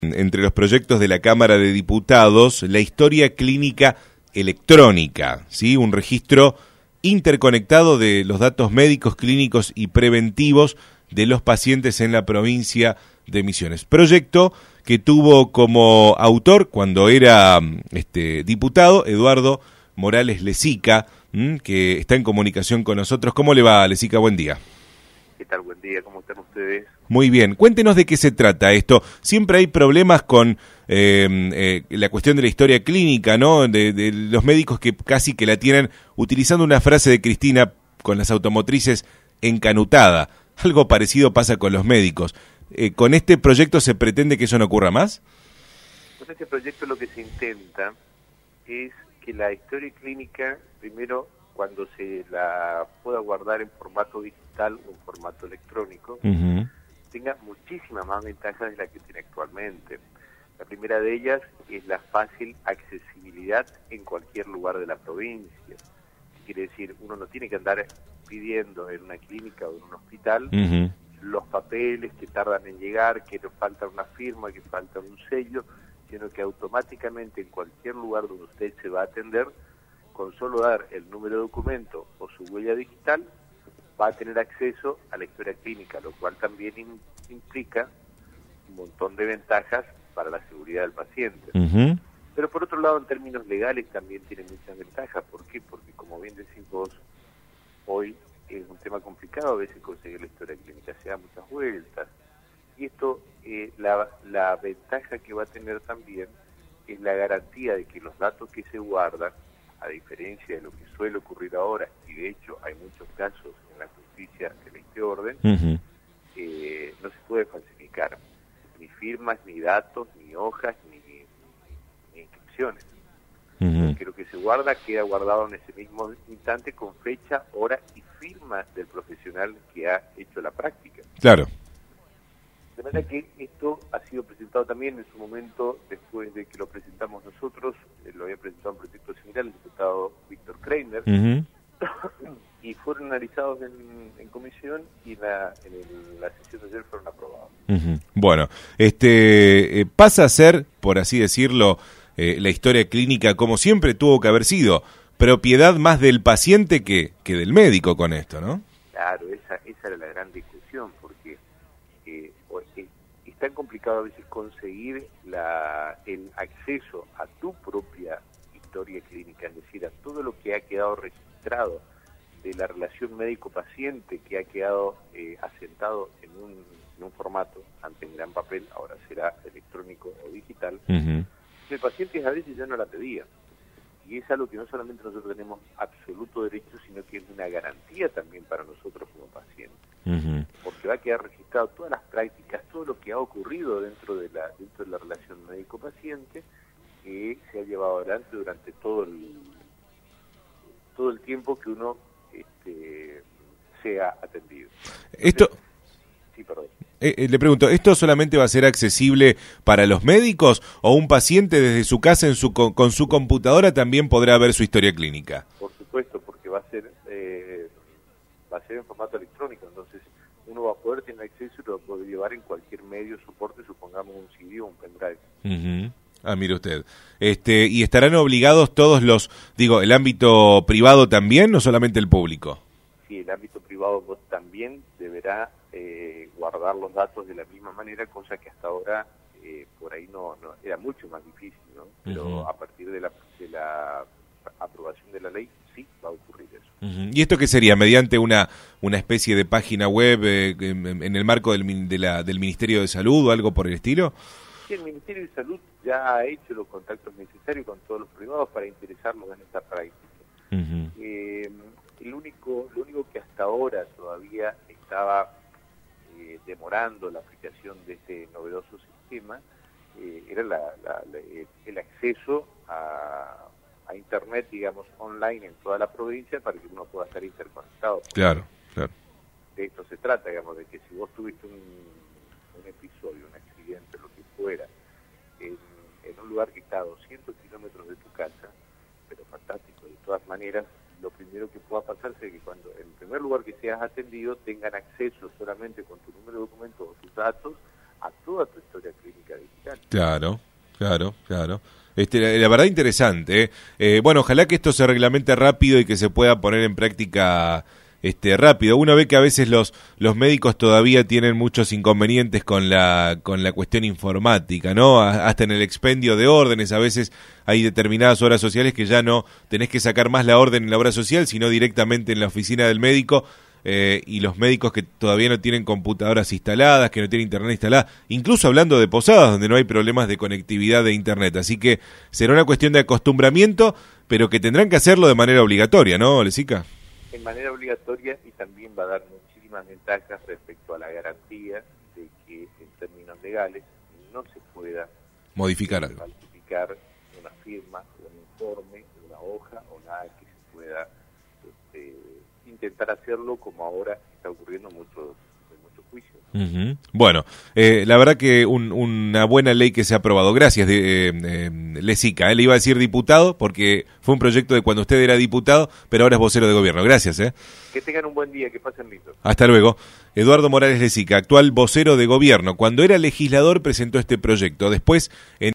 Entre los proyectos de la Cámara de Diputados, la historia clínica electrónica, ¿sí? Un registro interconectado de los datos médicos, clínicos y preventivos de los pacientes en la provincia de Misiones. Proyecto que tuvo como autor, cuando era diputado, Eduardo Morales Lezica, que está en comunicación con nosotros. ¿Cómo le va, Lezica? Buen día. ¿Qué tal? Buen día, ¿cómo están ustedes? Muy bien, cuéntenos de qué se trata esto. Siempre hay problemas con la cuestión de la historia clínica, ¿no? De los médicos que casi que la tienen, utilizando una frase de Cristina con las automotrices, encanutada. Algo parecido pasa con los médicos. ¿Con este proyecto se pretende que eso no ocurra más? Con este proyecto lo que se intenta es que la historia clínica, primero, cuando se la pueda guardar en formato digital o en formato electrónico, tenga muchísimas más ventajas de las que tiene actualmente. La primera de ellas es la fácil accesibilidad en cualquier lugar de la provincia. Quiere decir, uno no tiene que andar pidiendo en una clínica o en un hospital los papeles que tardan en llegar, que le falta una firma, que falta un sello, sino que automáticamente en cualquier lugar donde usted se va a atender, con solo dar el número de documento o su huella digital, va a tener acceso a la historia clínica, lo cual también implica un montón de ventajas para la seguridad del paciente. Pero por otro lado, en términos legales también tiene muchas ventajas. ¿Por qué? Porque, como bien decís vos, hoy es un tema complicado a veces conseguir la historia clínica, se da muchas vueltas. Y esto, la ventaja que va a tener también es la garantía de que los datos que se guardan, a diferencia de lo que suele ocurrir ahora, y de hecho hay muchos casos en la justicia de este orden, no se puede falsificar ni firmas, ni datos, ni hojas, ni inscripciones. Que lo que se guarda queda guardado en ese mismo instante con fecha, hora y firma del profesional que ha hecho la práctica. Claro. De manera que esto ha sido presentado también en su momento, después de que lo presentamos nosotros, lo había presentado un proyecto similar el diputado Víctor Kreiner, y fueron analizados en comisión y en la sesión de ayer fueron aprobados. Bueno, pasa a ser, por así decirlo, la historia clínica, como siempre tuvo que haber sido, propiedad más del paciente que del médico con esto, ¿no? Claro, esa era la gran discusión, porque es tan complicado a veces conseguir el acceso a tu propia historia clínica, es decir, a todo lo que ha quedado registrado de la relación médico-paciente, que ha quedado asentado en un formato, antes era en papel, ahora será electrónico o digital. El paciente a veces ya no la pedía. Y es algo que no solamente nosotros tenemos absoluto derecho, sino que es una garantía también para nosotros como pacientes. Porque va a quedar registrado todas las prácticas, todo lo que ha ocurrido dentro de la relación médico-paciente, que se ha llevado adelante durante todo el tiempo que uno sea atendido. Esto... Sí, perdón. Le pregunto, ¿esto solamente va a ser accesible para los médicos o un paciente desde su casa con su computadora también podrá ver su historia clínica? Por supuesto, porque va a ser en formato electrónico, entonces uno va a poder tener acceso y lo va a poder llevar en cualquier medio soporte, supongamos un CD o un pendrive. Ah, mire usted. ¿Y estarán obligados todos el ámbito privado también, no solamente el público? Sí, el ámbito privado también deberá guardar los datos de la misma manera, cosa que hasta ahora por ahí no era mucho más difícil, ¿no? Pero a partir de la aprobación de la ley sí va a ocurrir eso. ¿Y esto qué sería? ¿Mediante una especie de página web en el marco del Ministerio de Salud o algo por el estilo? Sí, el Ministerio de Salud ya ha hecho los contactos necesarios con todos los privados para interesarnos en esta práctica. Lo único que hasta ahora todavía estaba demorando la aplicación de este novedoso sistema era el acceso a Internet, digamos, online en toda la provincia para que uno pueda estar interconectado. Claro. De esto se trata, digamos, de que si vos tuviste un episodio, un accidente, lo que fuera, en un lugar que está a 200 kilómetros de tu casa, pero fantástico, de todas maneras, lo primero que pueda pasarse es que cuando en primer lugar que seas atendido tengan acceso solamente con tu número de documento o tus datos a toda tu historia clínica digital. Claro. La verdad interesante. Bueno, ojalá que esto se reglamente rápido y que se pueda poner en práctica rápido. Uno ve que a veces los médicos todavía tienen muchos inconvenientes con la cuestión informática, ¿no? Hasta en el expendio de órdenes, a veces hay determinadas obras sociales que ya no tenés que sacar más la orden en la obra social, sino directamente en la oficina del médico. Y los médicos que todavía no tienen computadoras instaladas, que no tienen internet instalada, incluso hablando de posadas donde no hay problemas de conectividad de internet. Así que será una cuestión de acostumbramiento, pero que tendrán que hacerlo de manera obligatoria, ¿no, Lesica? En manera obligatoria, y también va a dar muchísimas ventajas respecto a la garantía de que en términos legales no se pueda modificar algo, falsificar una firma, un informe, una hoja o nada que se pueda intentar hacerlo, como ahora está ocurriendo en muchos juicios. Uh-huh. Bueno, la verdad que una buena ley que se ha aprobado. Gracias, Lesica. Le iba a decir diputado porque fue un proyecto de cuando usted era diputado, pero ahora es vocero de gobierno. Gracias. Que tengan un buen día, que pasen lindo. Hasta luego. Eduardo Morales Lesica, actual vocero de gobierno. Cuando era legislador presentó este proyecto. Después, en